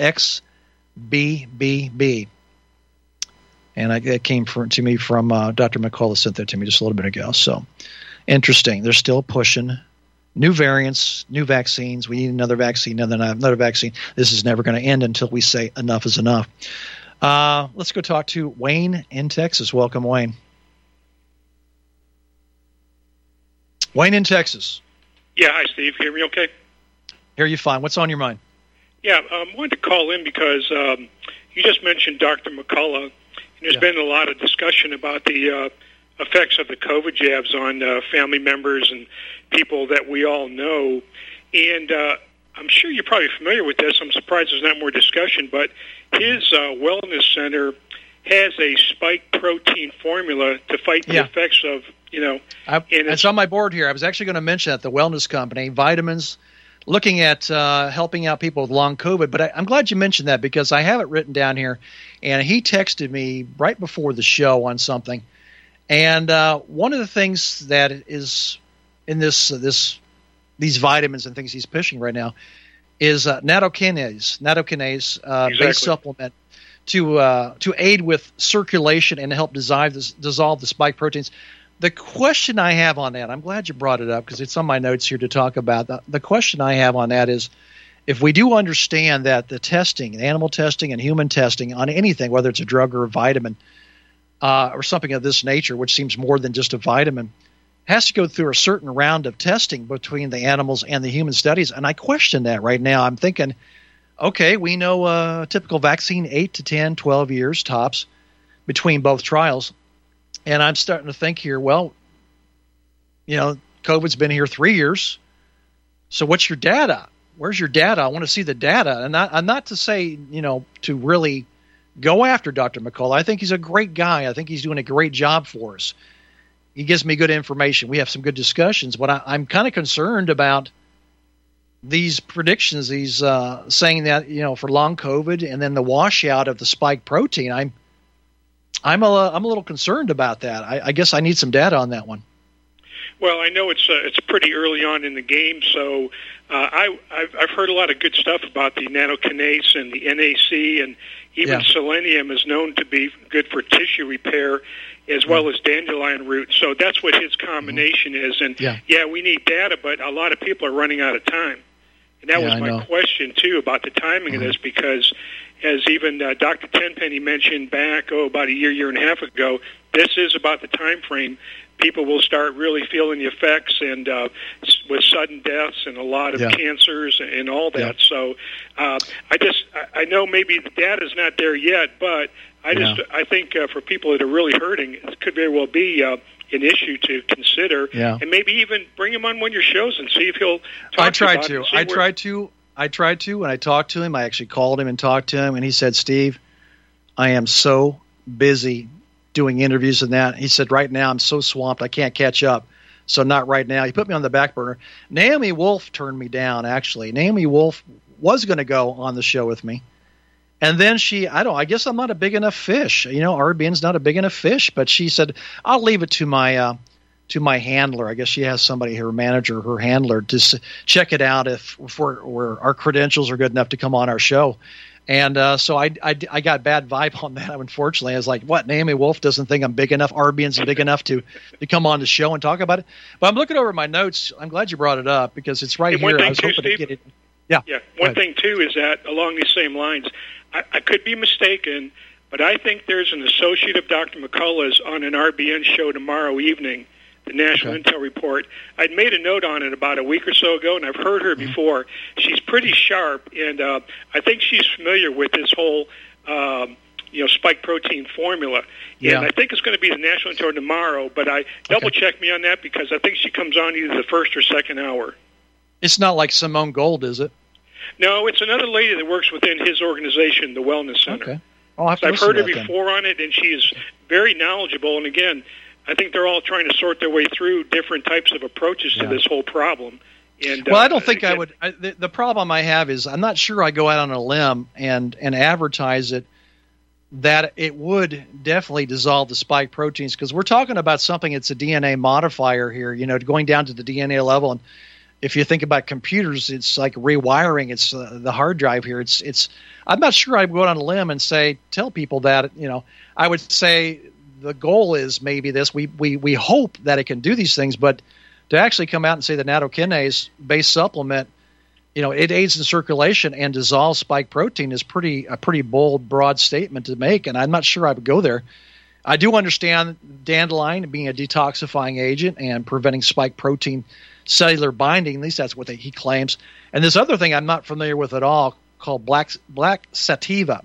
XBBB. And that came to me from Dr. McCullough sent that to me just a little bit ago. So interesting. They're still pushing new variants, new vaccines. We need another vaccine, another vaccine. This is never going to end until we say enough is enough. Let's go talk to Wayne in Texas. Welcome, Wayne. Wayne in Texas. Yeah, hi, Steve. Hear me okay? Hear you fine. What's on your mind? Yeah, I wanted to call in because you just mentioned Dr. McCullough, and there's been a lot of discussion about the effects of the COVID jabs on family members and people that we all know. And I'm sure you're probably familiar with this. I'm surprised there's not more discussion, but his wellness center has a spike protein formula to fight the effects of, it's on my board here. I was actually going to mention that the wellness company, vitamins looking at helping out people with long COVID. But I'm glad you mentioned that because I have it written down here. And he texted me right before the show on something. And one of the things that is in these vitamins and things he's pushing right now is nattokinase based supplement to aid with circulation and to help dissolve the spike proteins. The question I have on that, I'm glad you brought it up because it's on my notes here to talk about. The question I have on that is, if we do understand that the testing, animal testing and human testing on anything, whether it's a drug or a vitamin or something of this nature, which seems more than just a vitamin, has to go through a certain round of testing between the animals and the human studies. And I question that right now. I'm thinking, okay, we know a typical vaccine, 8 to 10, 12 years tops between both trials. And I'm starting to think here, well, COVID's been here 3 years. So what's your data? Where's your data? I want to see the data. And I'm not to say, to really go after Dr. McCullough. I think he's a great guy. I think he's doing a great job for us. He gives me good information. We have some good discussions. But I'm kind of concerned about these predictions. He's saying that, for long COVID and then the washout of the spike protein. I'm a little concerned about that. I guess I need some data on that one. Well, I know it's pretty early on in the game, so I've heard a lot of good stuff about the nattokinase and the NAC, and even selenium is known to be good for tissue repair as well as dandelion root. So that's what his combination is. And we need data, but a lot of people are running out of time. And that was my question too about the timing of this, because as even Dr. Tenpenny mentioned back about a year and a half ago, this is about the time frame people will start really feeling the effects, and with sudden deaths and a lot of cancers and all that. So I know maybe the data's not there yet, but I think for people that are really hurting, it could very well be an issue to consider, and maybe even bring him on one of your shows and see if he'll talk I tried to. When I talked to him, I actually called him and talked to him, and he said, Steve, I am so busy doing interviews and that. He said, right now I'm so swamped I can't catch up. So not right now. He put me on the back burner. Naomi Wolf turned me down, actually. Naomi Wolf was going to go on the show with me. And then I guess I'm not a big enough fish. RBN's not a big enough fish, but she said, I'll leave it to my handler. I guess she has somebody, her manager, her handler, to check it out if our credentials are good enough to come on our show. And so I got bad vibe on that, unfortunately. I was like, what, Naomi Wolf doesn't think I'm big enough, RBN's big enough to come on the show and talk about it? But I'm looking over my notes. I'm glad you brought it up because it's right here. I was hoping to get it. Yeah. One thing, too, is that along these same lines, I could be mistaken, but I think there's an associate of Dr. McCullough's on an RBN show tomorrow evening, the National Intel Report. I'd made a note on it about a week or so ago, and I've heard her before. She's pretty sharp, and I think she's familiar with this whole spike protein formula. And I think it's going to be the National Intel tomorrow, but double-check me on that because I think she comes on either the first or second hour. It's not like Simone Gold, is it? No, it's another lady that works within his organization, the Wellness Center. Okay. I've heard her before on it, and she is very knowledgeable. And again, I think they're all trying to sort their way through different types of approaches to this whole problem. And I don't think I would. The problem I have is I'm not sure I go out on a limb and advertise it that it would definitely dissolve the spike proteins, because we're talking about something that's a DNA modifier here, going down to the DNA level. And if you think about computers, it's like rewiring. It's the hard drive here. It's. I'm not sure I'd go out on a limb and tell people that. I would say the goal is maybe this. We hope that it can do these things, but to actually come out and say the nattokinase based supplement, it aids in circulation and dissolves spike protein is a pretty bold, broad statement to make, and I'm not sure I would go there. I do understand dandelion being a detoxifying agent and preventing spike protein cellular binding. At least that's what he claims. And this other thing I'm not familiar with at all, called black sativa,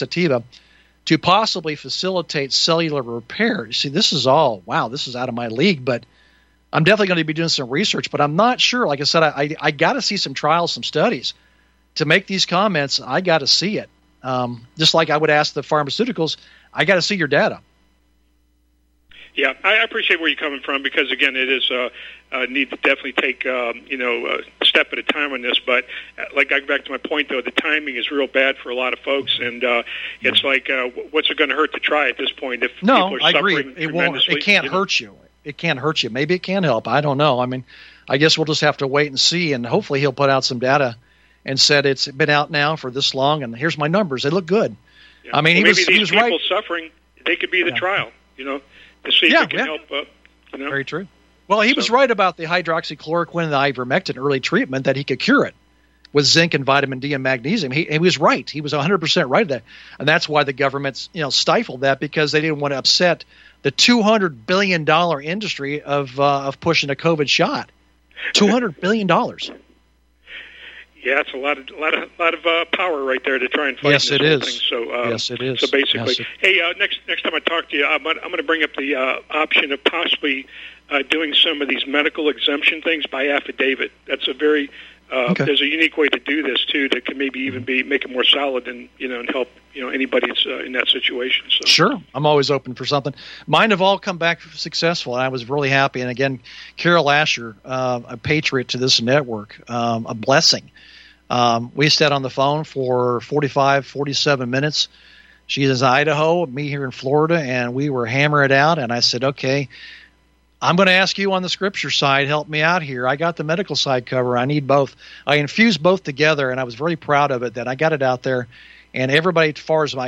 to possibly facilitate cellular repair. You see, this is out of my league, but I'm definitely going to be doing some research, but I'm not sure. Like I said, I got to see some trials, some studies to make these comments. I got to see it. Just like I would ask the pharmaceuticals, I got to see your data. Yeah, I appreciate where you're coming from because, again, it is need to definitely take a step at a time on this. But like I go back to my point, though, the timing is real bad for a lot of folks, and it's like, what's it going to hurt to try at this point if people are I agree. suffering It won't. tremendously? It can't hurt you. It can't hurt you. Maybe it can help. I don't know. I mean, I guess we'll just have to wait and see, and hopefully he'll put out some data and said it's been out now for this long, and here's my numbers. They look good. Yeah. I mean, maybe he was people right. suffering, they could be the trial, to see if it can help. Very true. Well, he was right about the hydroxychloroquine and the ivermectin early treatment, that he could cure it with zinc and vitamin D and magnesium. He was right. He was 100% right there. And that's why the government's stifled that, because they didn't want to upset the $200 billion industry of pushing a COVID shot. $200 billion. Yeah, it's a lot of power right there to try and fight yes, this it whole is. thing. So, yes, it is. So basically, yes, hey, next time I talk to you, I'm going to bring up the option of possibly doing some of these medical exemption things by affidavit. That's a very there's a unique way to do this too that can maybe even make it more solid and and help anybody that's in that situation. So. Sure, I'm always open for something. Mine have all come back successful, and I was really happy. And again, Carol Asher, a patriot to this network, a blessing. We sat on the phone for 47 minutes. She's in Idaho, me here in Florida, and we were hammering it out. And I said, okay, I'm going to ask you on the scripture side, help me out here. I got the medical side cover. I need both. I infused both together, and I was very proud of it that I got it out there. And everybody, as far as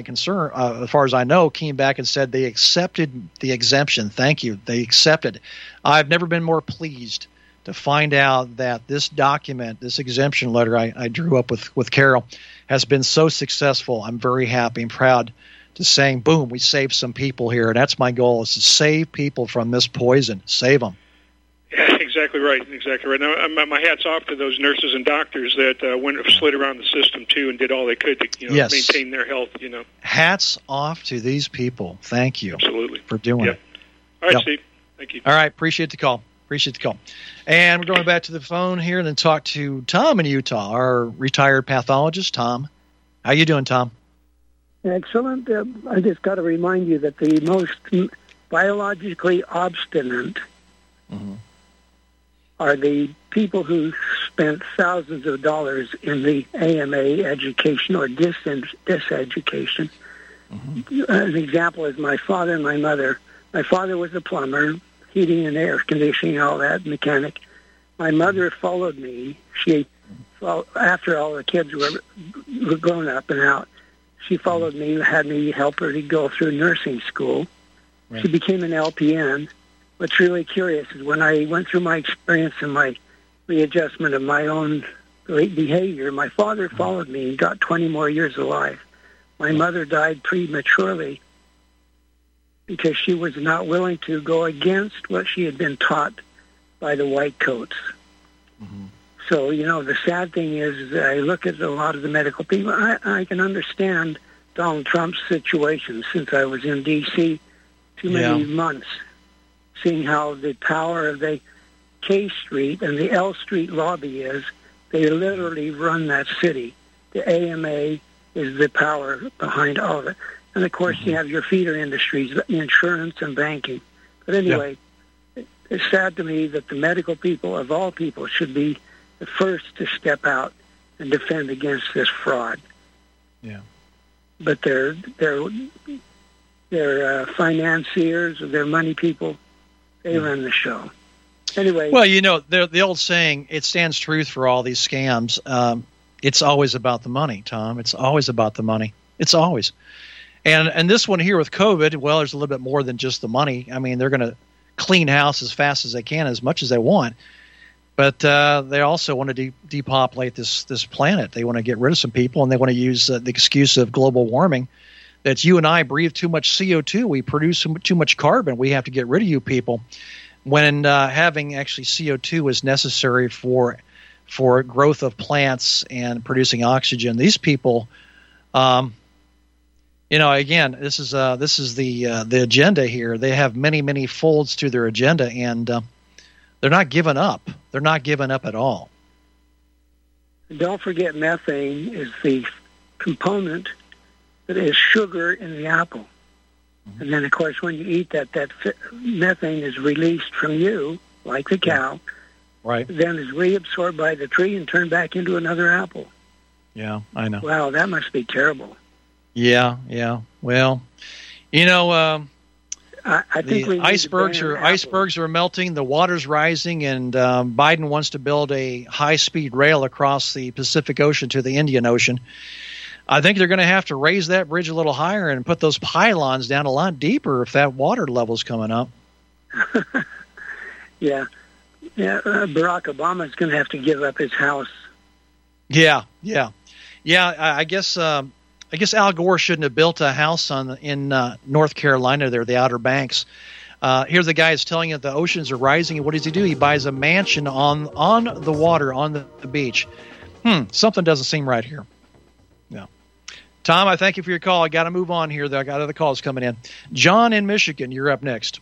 I know, came back and said they accepted the exemption. Thank you. They accepted. I've never been more pleased to find out that this document, this exemption letter I drew up with Carol, has been so successful. I'm very happy and proud to saying, boom, we saved some people here. And that's my goal, is to save people from this poison. Save them. Yeah, exactly right. Exactly right. Now, my hat's off to those nurses and doctors that slid around the system, too, and did all they could to maintain their health. Hats off to these people. Thank you. Absolutely. For doing it. All right, Steve. Thank you. All right. Appreciate the call. And we're going back to the phone here and then talk to Tom in Utah, our retired pathologist. Tom, how you doing, Tom? Excellent. I just got to remind you that the most biologically obstinate are the people who spent thousands of dollars in the AMA education or diseducation. An example is my father and my mother. My father was a plumber, heating and air conditioning, all that, mechanic. My mother followed me. After all the kids were grown up and out, she followed me, had me help her to go through nursing school. Right. She became an LPN. What's really curious is when I went through my experience and my readjustment of my own behavior, my father followed me and got 20 more years alive. My mother died prematurely because she was not willing to go against what she had been taught by the white coats. So, the sad thing is I look at a lot of the medical people. I can understand Donald Trump's situation since I was in D.C. too many months, seeing how the power of the K Street and the L Street lobby is. They literally run that city. The AMA is the power behind all of it. And, of course, you have your feeder industries, insurance and banking. But anyway, it's sad to me that the medical people, of all people, should be the first to step out and defend against this fraud. Yeah. But they're financiers, they're money people. They run the show. Anyway. Well, the old saying, it stands truth for all these scams. It's always about the money, Tom. It's always about the money. It's always. And this one here with COVID, well, there's a little bit more than just the money. I mean, they're going to clean house as fast as they can, as much as they want. But they also want to depopulate this planet. They want to get rid of some people, and they want to use the excuse of global warming, that you and I breathe too much CO2. We produce too much carbon. We have to get rid of you people. When having actually CO2 is necessary for growth of plants and producing oxygen. These people, again, this is the agenda here. They have many folds to their agenda, and they're not giving up. They're not giving up at all. Don't forget, methane is the component that is sugar in the apple. And then, of course, when you eat that methane is released from you, like the cow, right? Then is reabsorbed by the tree and turned back into another apple. Yeah, I know. Wow, that must be terrible. Yeah. Well, I think the icebergs are melting, the water's rising, and Biden wants to build a high-speed rail across the Pacific Ocean to the Indian Ocean. I think they're going to have to raise that bridge a little higher and put those pylons down a lot deeper if that water level's coming up. Yeah. Barack Obama's going to have to give up his house. Yeah. I guess Al Gore shouldn't have built a house in North Carolina there, the Outer Banks. Here the guy is telling you the oceans are rising, and what does he do? He buys a mansion on the water, on the beach. Something doesn't seem right here. Yeah. Tom, I thank you for your call. I got to move on here. I got other calls coming in. John in Michigan, you're up next.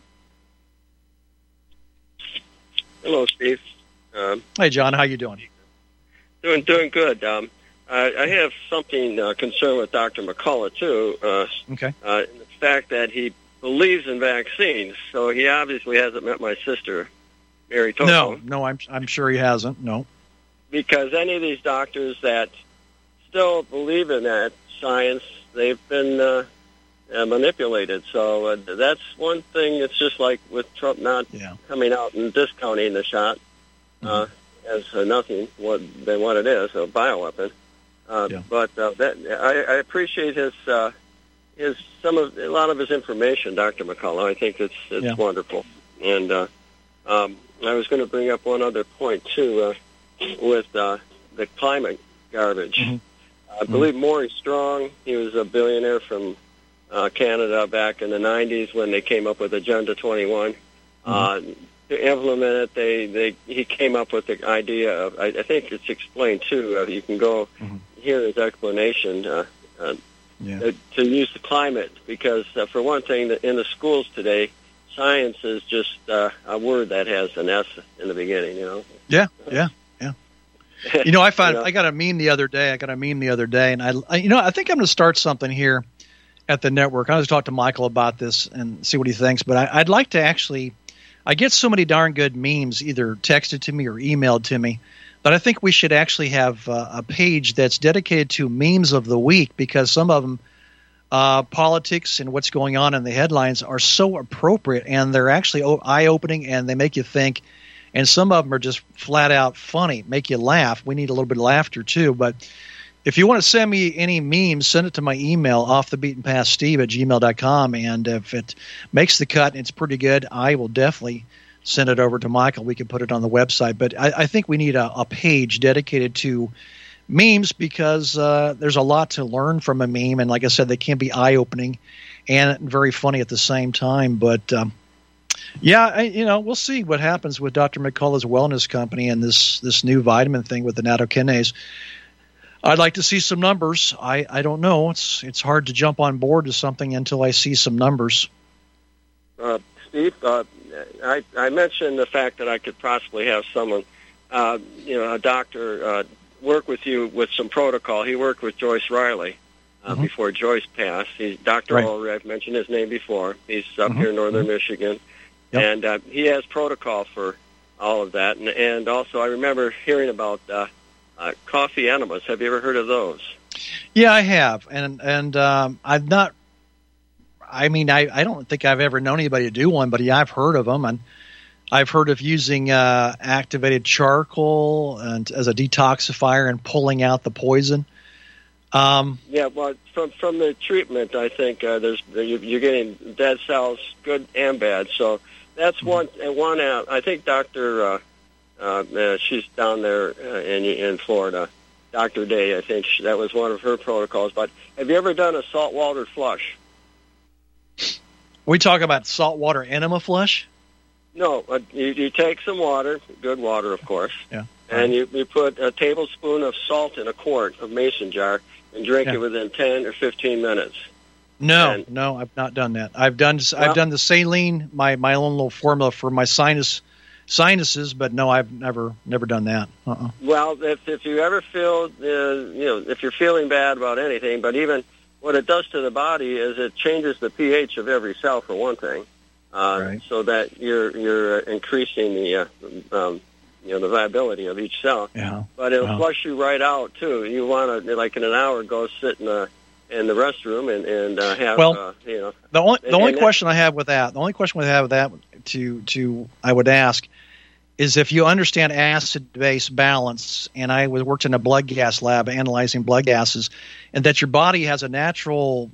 Hello, Steve. Hey, John, how you doing? Doing good. I have something concerned with Dr. McCullough, too. Okay. The fact that he believes in vaccines, so he obviously hasn't met my sister, Mary Toto. No, I'm sure he hasn't, no. Because any of these doctors that still believe in that science, they've been manipulated. So that's one thing. It's just like with Trump not coming out and discounting the shot as nothing than what it is, a bioweapon. But I appreciate a lot of his information, Dr. McCullough. I think it's wonderful. And I was going to bring up one other point too with the climate garbage. I believe Maury Strong, he was a billionaire from Canada back in the 90s when they came up with Agenda 21. To implement it, he came up with the idea of, I think it's explained too, you can go hear his explanation, to use the climate, because for one thing, in the schools today, science is just a word that has an S in the beginning, Yeah. I got a meme the other day. And I think I'm going to start something here at the network. I was talking to Michael about this and see what he thinks. But I'd like to I get so many darn good memes either texted to me or emailed to me that I think we should actually have a page that's dedicated to memes of the week, because some of them, politics and what's going on in the headlines, are so appropriate, and they're actually eye-opening, and they make you think. And some of them are just flat out funny, make you laugh. We need a little bit of laughter too. But if you want to send me any memes, send it to my email, offthebeatenpathsteve@gmail.com. And if it makes the cut and it's pretty good, I will definitely send it over to Michael. We can put it on the website. But I think we need a page dedicated to memes, because there's a lot to learn from a meme. And like I said, they can be eye-opening and very funny at the same time. But we'll see what happens with Dr. McCullough's wellness company and this new vitamin thing with the nattokinase. I'd like to see some numbers. I don't know. It's hard to jump on board to something until I see some numbers. Steve, I mentioned the fact that I could possibly have someone, a doctor, work with you with some protocol. He worked with Joyce Riley before Joyce passed. He's Dr. Ulrich. I've mentioned his name before. He's up here in northern Michigan. Yep. And he has protocol for all of that. And also I remember hearing about coffee enemas. Have you ever heard of those? Yeah, I have. And I've not – I don't think I've ever known anybody to do one, but I've heard of them. And I've heard of using activated charcoal as a detoxifier and pulling out the poison. Well, from the treatment, I think you're getting dead cells, good and bad. So that's one. I think Dr. She's down there in Florida, Dr. Day. I think that was one of her protocols. But have you ever done a saltwater flush? We talk about saltwater enema flush? No, you take some water, good water, of course, and you put a tablespoon of salt in a quart of mason jar and drink it within 10 or 15 minutes. No, I've not done that. I've done the saline, my own little formula for my sinuses, but no, I've never done that. Well, if you ever feel, if you're feeling bad about anything, but even what it does to the body is it changes the pH of every cell, for one thing, so that you're increasing the the viability of each cell. Yeah. But it'll flush you right out too. You want to, like in an hour, go sit in the restroom and have The only question I have with that, I would ask is if you understand acid-base balance, and I worked in a blood gas lab analyzing blood gases, and that your body has a natural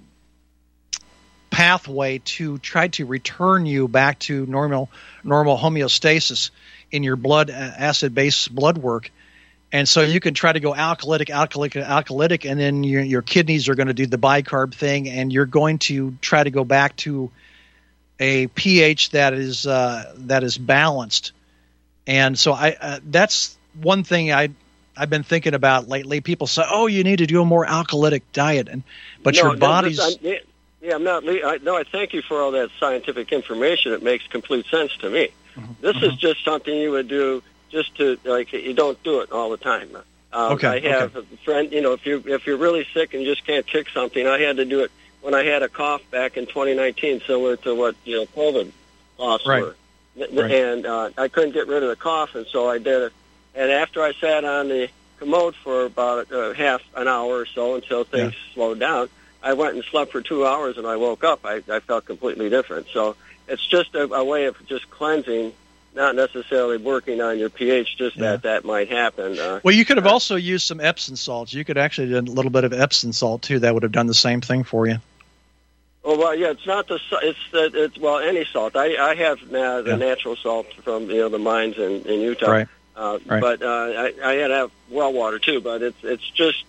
pathway to try to return you back to normal homeostasis in your blood, acid-base blood work. And so you can try to go alkalytic, and then your kidneys are going to do the bicarb thing, and you're going to try to go back to a pH that is balanced. And so that's one thing I've been thinking about lately. People say, "Oh, you need to do a more alkalytic diet," but your body's. I'm not. I thank you for all that scientific information. It makes complete sense to me. This is just something you would do. Just to you don't do it all the time. I have a friend. If you're really sick and you just can't kick something, I had to do it when I had a cough back in 2019, similar to what COVID coughs were. And I couldn't get rid of the cough, and so I did it. And after I sat on the commode for about half an hour or so until things slowed down, I went and slept for 2 hours, and I woke up. I felt completely different. So it's just a way of just cleansing. Not necessarily working on your pH, just that might happen. Well, you could have also used some Epsom salts. You could actually do a little bit of Epsom salt too. That would have done the same thing for you. Oh well, yeah. It's not it's any salt. I have the natural salt from the mines in Utah. Right. But I had to have well water too. But it's just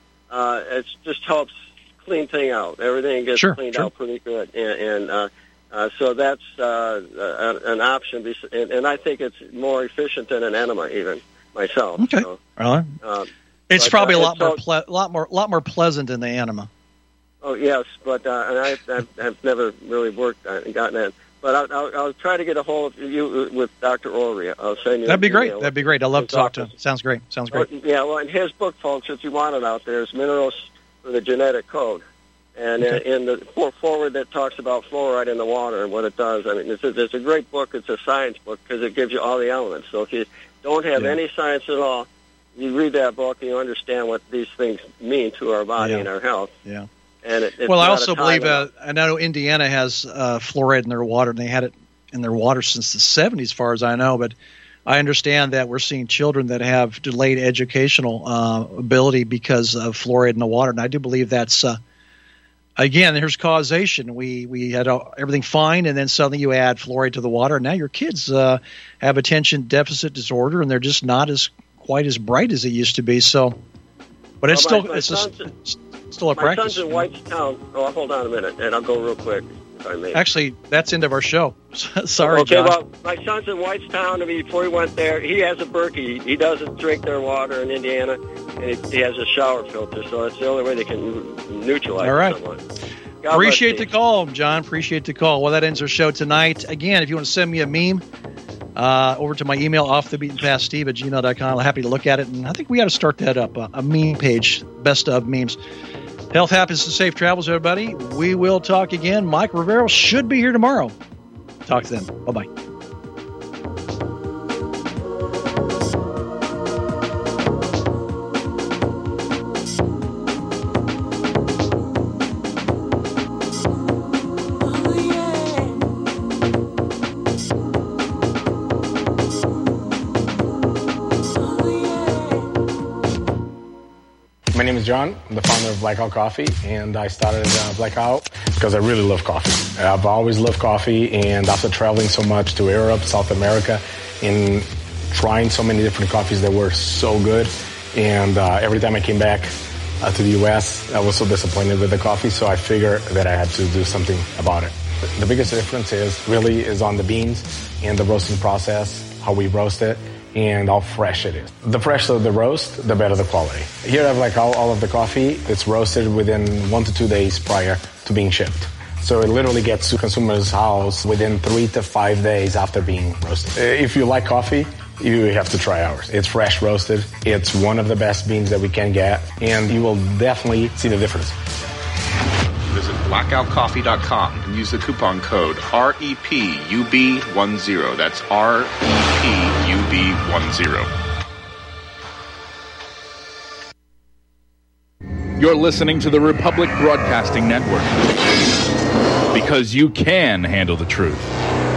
helps clean thing out. Everything gets cleaned out pretty good, and so that's an option, and I think it's more efficient than an enema, even myself. Okay, so, it's probably a lot more pleasant than the enema. Oh yes, but and I've never really gotten that. But I'll try to get a hold of you with Dr. Orria. I'll send you. That'd be great. That'd be great. I'd love to talk to him. Sounds great. Well, in his book, folks, if you want it out there, is Minerals for the Genetic Code. And in the forward that talks about fluoride in the water and what it does. I mean, it's a great book. It's a science book because it gives you all the elements. So if you don't have any science at all, you read that book and you understand what these things mean to our body and our health. Yeah. And it's I also believe I know Indiana has fluoride in their water, and they had it in their water since the 70s, as far as I know. But I understand that we're seeing children that have delayed educational ability because of fluoride in the water, and I do believe that's. Again, there's causation. We had everything fine, and then suddenly you add fluoride to the water, and now your kids have attention deficit disorder, and they're just not quite as bright as they used to be. So, but it's still a practice. My son's in Whitestown. Oh, hold on a minute, and I'll go real quick. If I may. Actually, that's the end of our show. Sorry, okay, John. Well, my son's in Whitestown, and before he went there, he has a Berkey. He doesn't drink their water in Indiana, and he has a shower filter, so that's the only way they can neutralize someone. Appreciate the call, John. Appreciate the call. Well, that ends our show tonight. Again, if you want to send me a meme, over to my email, offthebeatenpathsteve@gmail.com. I'm happy to look at it, and I think we got to start that up, a meme page, best of memes. Health, happiness, and safe travels, everybody. We will talk again. Mike Rivero should be here tomorrow. Talk then. Bye-bye. My name is John. I'm the founder of Blackout Coffee, and I started Blackout because I really love coffee. I've always loved coffee, and after traveling so much to Europe, South America, and trying so many different coffees that were so good, and every time I came back to the U.S., I was so disappointed with the coffee, so I figured that I had to do something about it. The biggest difference is on the beans and the roasting process, how we roast it, and how fresh it is. The fresher the roast, the better the quality. Here I have all of the coffee. It's roasted within 1 to 2 days prior to being shipped. So it literally gets to consumers' house within 3 to 5 days after being roasted. If you like coffee, you have to try ours. It's fresh roasted. It's one of the best beans that we can get, and you will definitely see the difference. blackoutcoffee.com and use the coupon code REPUB10. That's REPUB10. You're listening to the Republic Broadcasting Network, because you can handle the truth.